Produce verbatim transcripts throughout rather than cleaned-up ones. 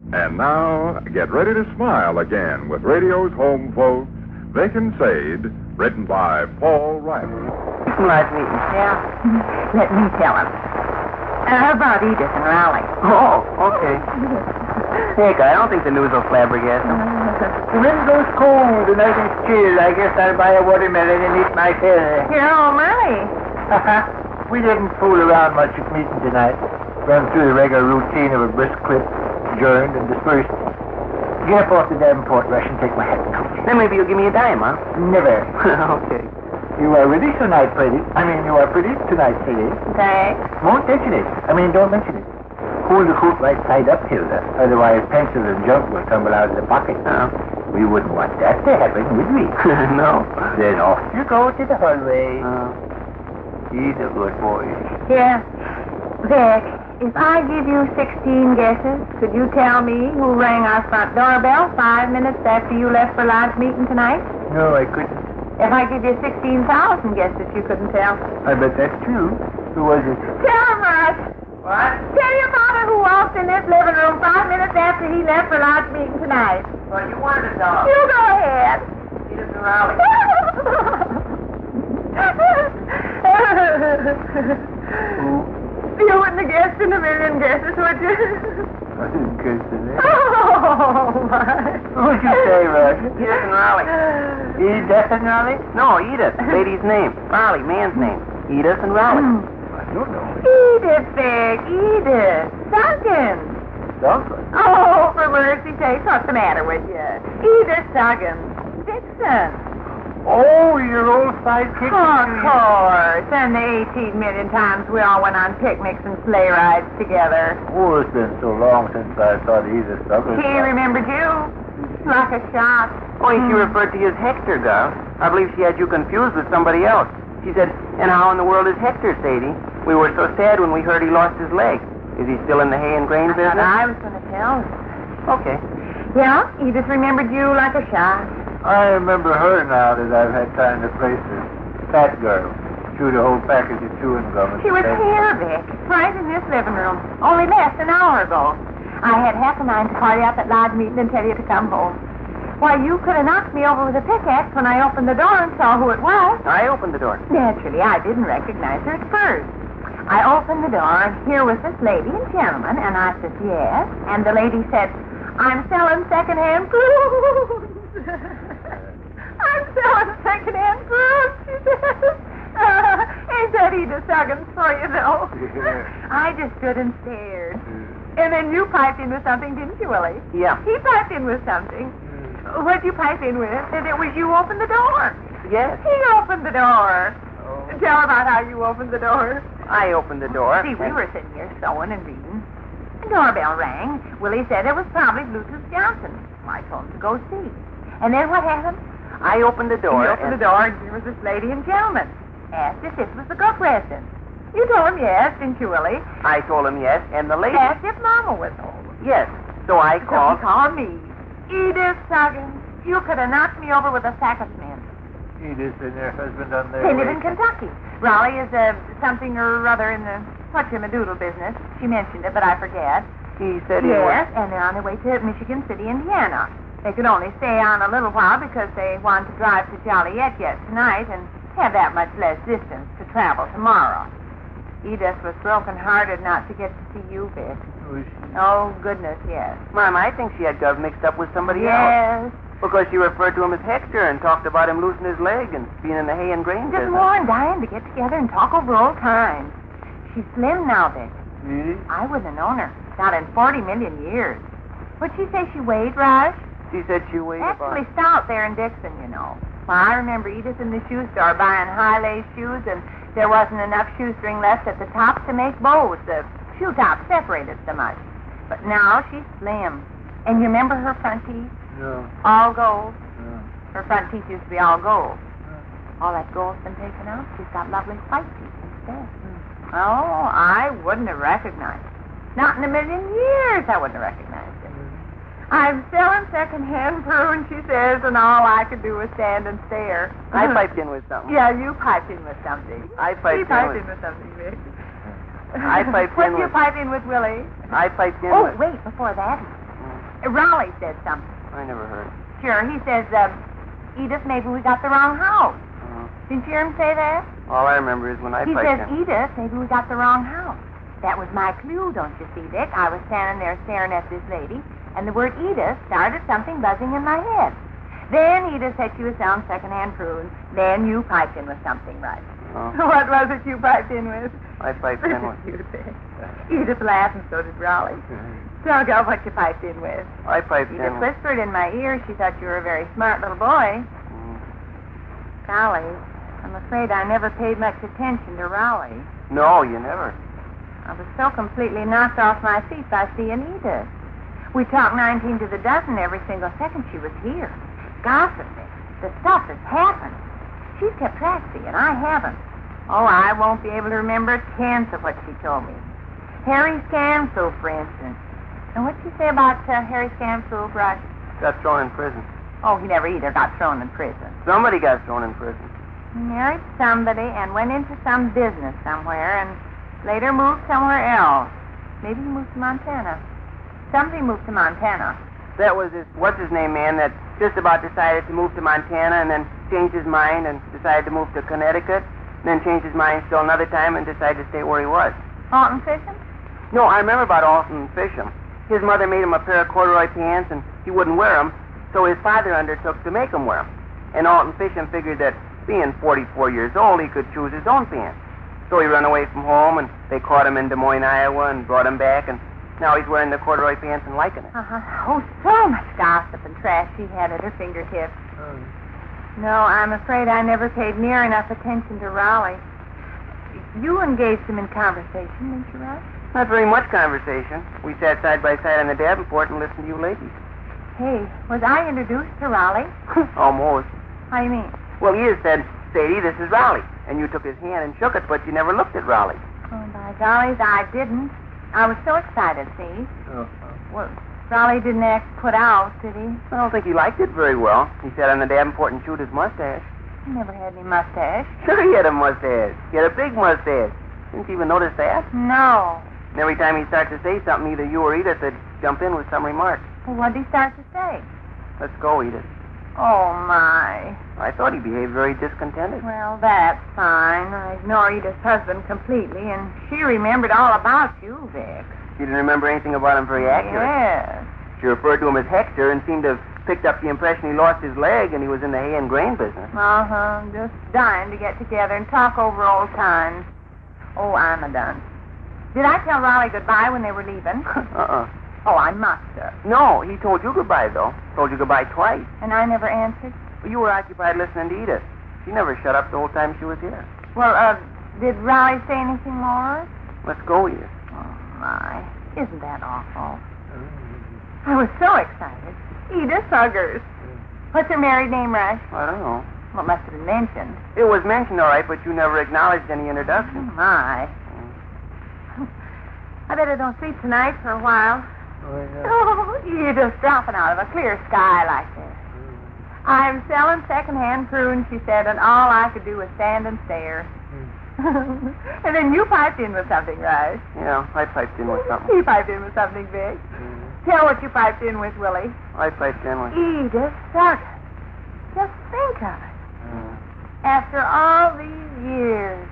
And now, get ready to smile again with radio's home folks, They Can Sade, written by Paul Riley. Like me. Yeah. Let me tell him. Uh, about Edith and Raleigh. Oh, okay. Heck, I don't think the news will flabbergast them. The wind goes cold, the night is chill. I guess I'll buy a watermelon and eat my fill. You're home early. We didn't fool around much at meeting tonight. Run through the regular routine of a brisk clip, adjourned and dispersed. Get up off the Davenport rush and take my hat and coat. Then maybe you'll give me a dime, huh? Never. Okay. You are ready tonight, Freddie. I mean, you are pretty tonight, Freddie. Thanks. Won't mention it. I mean, don't mention it. Hold the coat right side up, Hilda. Otherwise, pencils and junk will tumble out of the pocket. Oh. We wouldn't want that to happen, would we? No. Then off you go to the hallway. Uh, He's a good boy. Here. Vic, if I give you sixteen guesses, could you tell me who rang our front doorbell five minutes after you left for lodge meeting tonight? No, I couldn't. If I give you sixteen thousand guesses, you couldn't tell. I bet that's true. Who was it? Tell him, Russ. What? Tell your father who walked in this living room five minutes after he left for lodge meeting tonight. Well, you wanted to know. You go ahead. Edith and Raleigh. You wouldn't have guessed in a million guesses, would you? I didn't guess the name. Oh, my. What'd you say, Russ? Edith and Raleigh. Edith and Raleigh? No, Edith. Lady's name. Raleigh, man's name. Edith and Raleigh. I don't know. Edith, Vic, Edith. Suggins. Duncan. Oh, for mercy's sake, what's the matter with you? Edith Suggins. Dixon. Oh, your old sidekick. Of course. And the eighteen million times we all went on picnics and sleigh rides together. Oh, it's been so long since I thought Edith Douglas. He remembered you. Like a shot. Oh, she referred to you as Hector, Gus. I believe she had you confused with somebody else. She said, and how in the world is Hector, Sadie? We were so sad when we heard he lost his leg. Is he still in the hay and grain I business? I was going to tell you. Okay. Yeah, Edith remembered you like a shot. I remember her now that I've had time to place her. Fat girl. Chewed a whole package of chewing gum. She was here, Vic, right in this living room, only less than an hour ago. I had half a mind to call you up at lodge meeting and tell you to come home. Why, you could have knocked me over with a pickaxe when I opened the door and saw who it was. I opened the door. Naturally, I didn't recognize her at first. I opened the door, and here was this lady and gentleman, and I said, yes. And the lady said, I'm selling second-hand fruit. I'm selling second-hand fruit, she says. Uh, ain't that Edith Suggins for you, though? I just stood and stared. And then you piped in with something, didn't you, Willie? Yeah. He piped in with something. What'd you pipe in with? And it was you opened the door. Yes. He opened the door. Oh. Tell about how you opened the door. I opened the door. See, we were sitting here sewing and reading. The doorbell rang. Willie said it was probably Bluetooth Johnson. I told him to go see. And then what happened? I opened the door. He opened and... the door, and there was this lady and gentleman. Asked if this was the Cook residence. You told him yes, didn't you, Willie? I told him yes, and the lady... Asked if Mama was home. Yes. So I So called... he called me. Edith Suggins, you could have knocked me over with a sack of cement. Edith and her husband on their They way. live in Kentucky. Raleigh is uh, something or other in the whatchamadoodle business. She mentioned it, but I forget. He said he Yes, was... and they're on their way to Michigan City, Indiana. They could only stay on a little while because they want to drive to Joliet yet tonight and have that much less distance to travel tomorrow. Edith was broken-hearted not to get to see you, Vic. Was she? Oh, goodness, yes. Mom, I think she had Gus mixed up with somebody Yes. else. Because she referred to him as Hector and talked about him losing his leg and being in the hay and grain Just business. more and dying to get together and talk over old times. She's slim now, Vic. Really? I wouldn't have known her. Not in forty million years. What'd she say she weighed, Raj? She said she weighed That's about... really stout there in Dixon, you know. Well, I remember Edith in the shoe store buying high-lace shoes, and there wasn't enough shoestring left at the top to make bows. The shoe top separated so much. But now she's slim. And you remember her front teeth? No. All gold. No. Her front teeth used to be all gold. All that gold's been taken out. She's got lovely white teeth instead. Oh, I wouldn't have recognized her. Not in a million years I wouldn't have recognized her. I'm selling second-hand prune, she says, and all I could do was stand and stare. I piped in with something. Yeah, you piped in with something. I piped he in piped with- in with something, Vic. I piped What in did you with- pipe in with, Willie? I piped in Oh, with... wait, before that. Raleigh said something. I never heard. Sure, he says, uh, Edith, maybe we got the wrong house. Uh, Didn't you hear him say that? all I remember is when I He piped says, in. Edith, maybe we got the wrong house. That was my clue, don't you see, Vic? I was standing there staring at this lady, and the word Edith started something buzzing in my head. Then Edith said she was selling second-hand prunes. Then you piped in with something, right? Oh. What was it you piped in with? I piped in with. You did. Edith laughed, and so did Raleigh. Talk out what you piped in with. I piped in Edith with. whispered in my ear she thought you were a very smart little boy. Mm. Golly, I'm afraid I never paid much attention to Raleigh. No, you never. I was so completely knocked off my feet by seeing Edith. We talked nineteen to the dozen every single second she was here. Gossiping. The stuff that's happened. She's kept track, see, and I haven't. Oh, I won't be able to remember a tenth of what she told me. Harry Scanfield, for instance. And what'd she say about uh, Harry Scanfield, Rush? Got thrown in prison. Oh, he never either got thrown in prison. Somebody got thrown in prison. He married somebody and went into some business somewhere and later moved somewhere else. Maybe he moved to Montana. Somebody moved to Montana. That was this, what's his name, man, that just about decided to move to Montana and then changed his mind and decided to move to Connecticut, and then changed his mind still another time and decided to stay where he was. Alton Fisham? No, I remember about Alton Fisham. His mother made him a pair of corduroy pants and he wouldn't wear them, so his father undertook to make him wear them. And Alton Fisham figured that being forty-four years old, he could choose his own pants. So he ran away from home and they caught him in Des Moines, Iowa and brought him back and now he's wearing the corduroy pants and liking it. Uh-huh. Oh, so much gossip and trash she had at her fingertips. No, I'm afraid I never paid near enough attention to Raleigh. You engaged him in conversation, didn't you, Rush? Not very much conversation. We sat side by side on the Davenport and listened to you ladies. Hey, was I introduced to Raleigh? Almost. How do you mean? Well, you said, Sadie, this is Raleigh. And you took his hand and shook it, but you never looked at Raleigh. Oh, by gollies, I didn't. I was so excited, see? Uh-huh. Well, Raleigh didn't act put out, did he? I don't think he liked it very well. He sat on the Davenport and chewed his mustache. He never had any mustache. Sure he had a mustache. He had a big mustache. Didn't you even notice that? No. And every time he'd start to say something, either you or Edith would jump in with some remark. Well, what did he start to say? Let's go, Edith. Oh, my. I thought he behaved very discontented. Well, that's fine. I ignore Edith's husband completely, and she remembered all about you, Vic. She didn't remember anything about him very accurate. Yes. She referred to him as Hector and seemed to have picked up the impression he lost his leg and he was in the hay and grain business. Uh-huh. Just dying to get together and talk over old times. Oh, I'm a done. Did I tell Raleigh goodbye when they were leaving? uh-uh. Oh, I must have. No, he told you goodbye, though. Told you goodbye twice. And I never answered? Well, you were occupied listening to Edith. She never shut up the whole time she was here. Well, uh, did Raleigh say anything more? Let's go, Edith. Oh, my. Isn't that awful? I was so excited. Edith Huggers. What's her married name, Rush? I don't know. Well, it must have been mentioned. It was mentioned, all right, but you never acknowledged any Oh, introduction. my. I bet I don't sleep tonight for a while. Oh, yeah. Oh, Edith dropping out of a clear sky like this. I'm selling second-hand prunes, she said, and all I could do was stand and stare. And then you piped in with something, right? Yeah, I piped in with something. He piped in with something big. Tell what you piped in with, Willie. I piped in with... Edith Sugden. Just think of it. After all these years.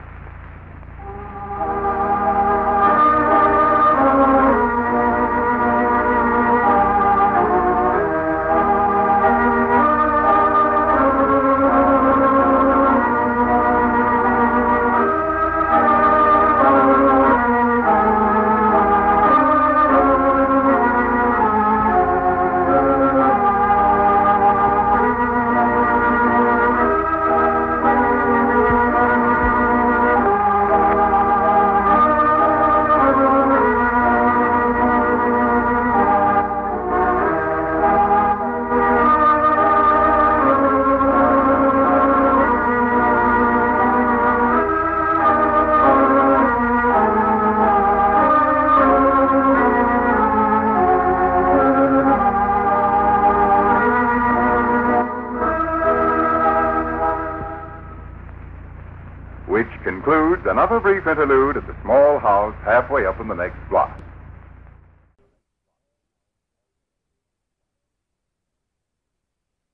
Which concludes another brief interlude at the small house halfway up in the next block.